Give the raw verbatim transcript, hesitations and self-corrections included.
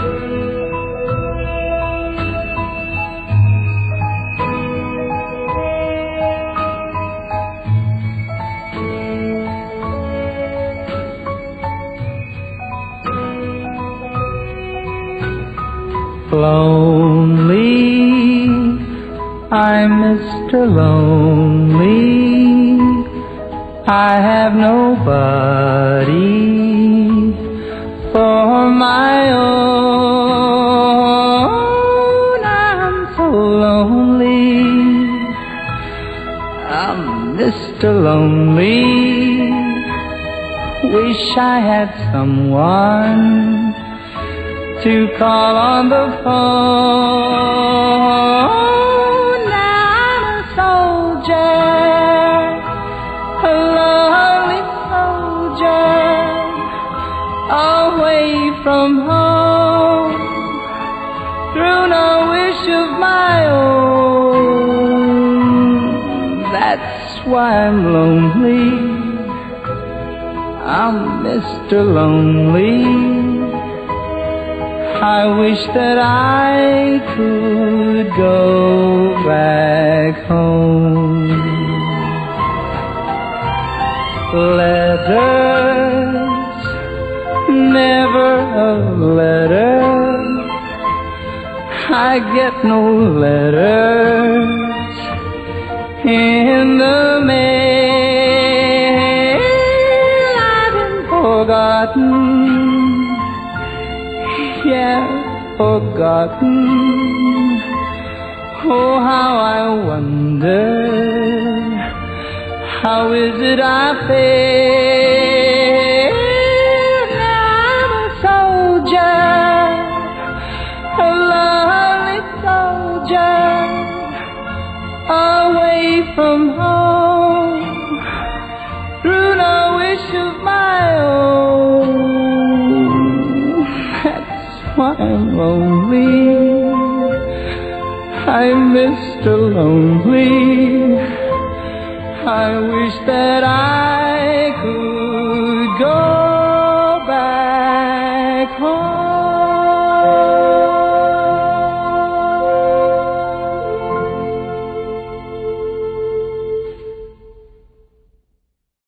Lonely, I'm Mister Lonely. I have nobody for my own. I'm so lonely. I'm Mister Lonely. Wish I had someone to call on the phone. I'm a soldier, a lonely soldier, away from home, through no wish of my own. That's why I'm lonely. I'm Mister Lonely. I wish that I could go back home. Letters, never a letter. I get no letters in the mail. I've been forgotten, yeah, forgotten. Oh, how I wonder, how is it I feel? I'm a soldier, a lonely soldier, away from home, through no wish of my own. Why I'm lonely. I'm Mister Lonely. I wish that I